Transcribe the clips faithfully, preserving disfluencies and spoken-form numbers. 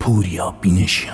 پوریا بینشیان.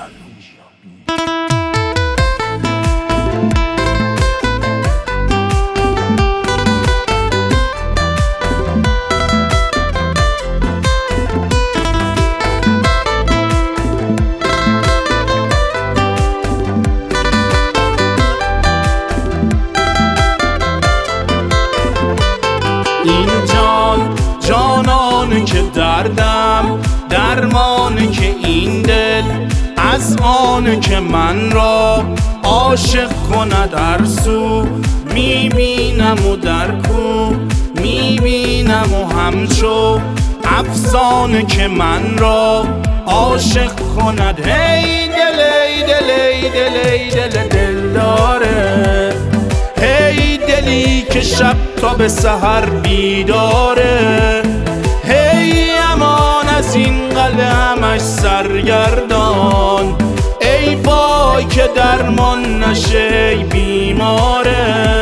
این جان جانانه که دردم درمانه که این دل از آنه که من را عاشق کند در سو میبینم و در کو میبینم و همچو افسانه که من را عاشق کند. هی دل ای دل ای دل ای دل دل داره، هی دلی که شب تا به سحر بیداره، هی امان از این قلب همش سرگردان، ای وای که درمان نشه ای بیماره.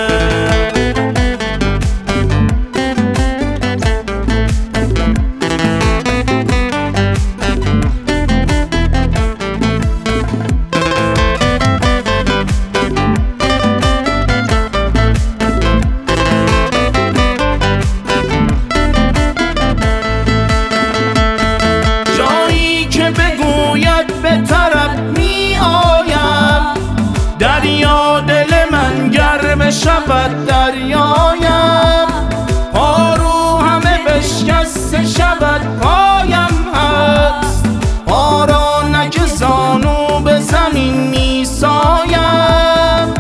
دریا دل من گرم شود دریایم، پا رو همه بشکسته شود پایم هست، پا را نک زانو به زمین می سایم.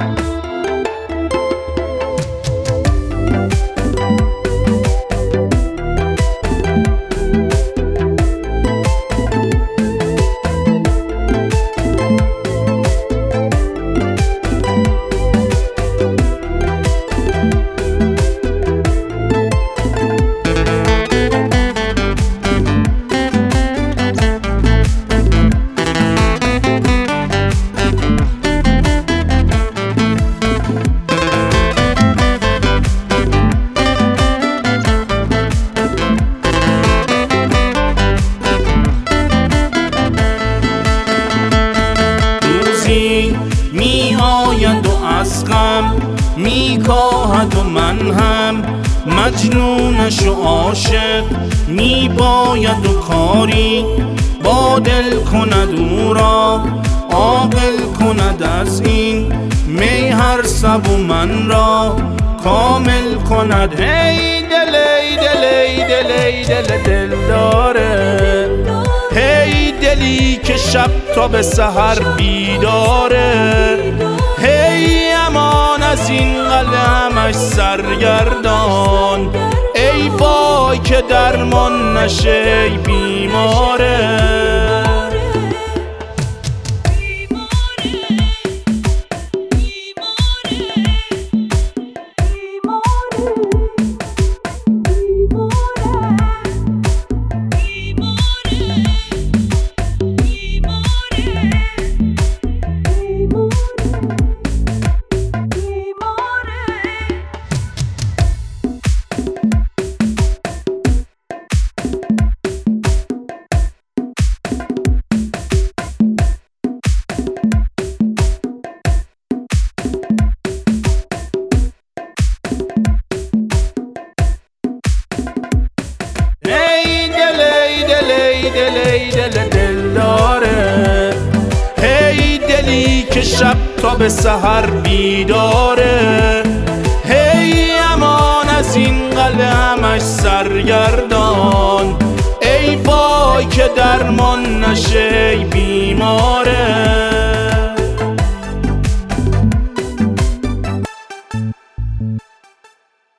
می آید و از غم می کاهد و من هم مجنونش و عاشق می باید و کاری با دل کند او را عاقل کند از این می هر سب و من را کامل کند. هی دل ای دل ای دل ای دل دل داره، هی دلی که شب تا به سحر بیداره، هی امان از این قلب همش سرگردان، ای وای که درمان نشه ای بیماره. دل ای دل دل داره، هی دلی که شب تا به سحر بیداره، هی امان از این قلب همش سرگردان، ای وای که درمان نشه ای بیماره.